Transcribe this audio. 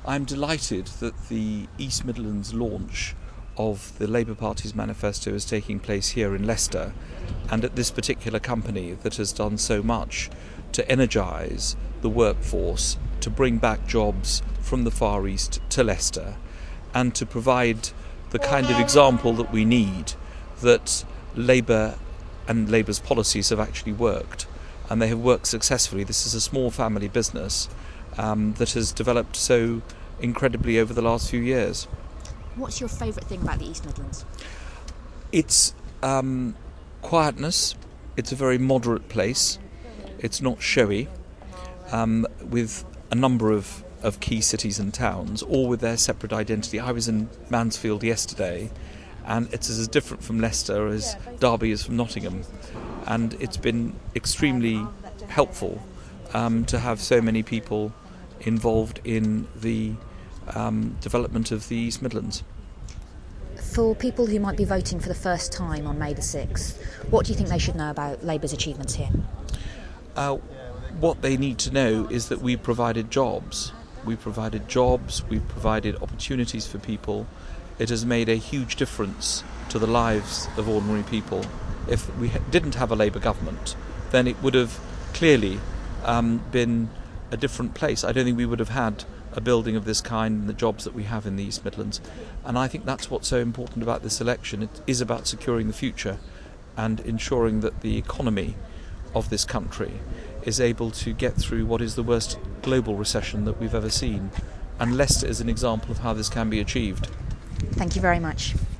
I'm delighted that the East Midlands launch of the Labour Party's manifesto is taking place here in Leicester, and at this particular company that has done so much to energise the workforce, to bring back jobs from the Far East to Leicester, and to provide the kind of example that we need, that Labour and Labour's policies have actually worked, and they have worked successfully. This is a small family business that has developed so incredibly over the last few years. What's your favourite thing about the East Midlands? It's quietness. It's a very moderate place. It's not showy, with a number of key cities and towns, all with their separate identity. I was in Mansfield yesterday, and it's as different from Leicester as Derby is from Nottingham. And it's been extremely helpful to have so many people involved in the development of the East Midlands. For people who might be voting for the first time on May the 6th, what do you think they should know about Labour's achievements here? What they need to know is that we provided jobs. We provided jobs, we provided opportunities for people. It has made a huge difference to the lives of ordinary people. If we didn't have a Labour government, then it would have clearly been a different place. I don't think we would have had a building of this kind and the jobs that we have in the East Midlands. And I think that's what's so important about this election. It is about securing the future and ensuring that the economy of this country is able to get through what is the worst global recession that we've ever seen. And Leicester is an example of how this can be achieved. Thank you very much.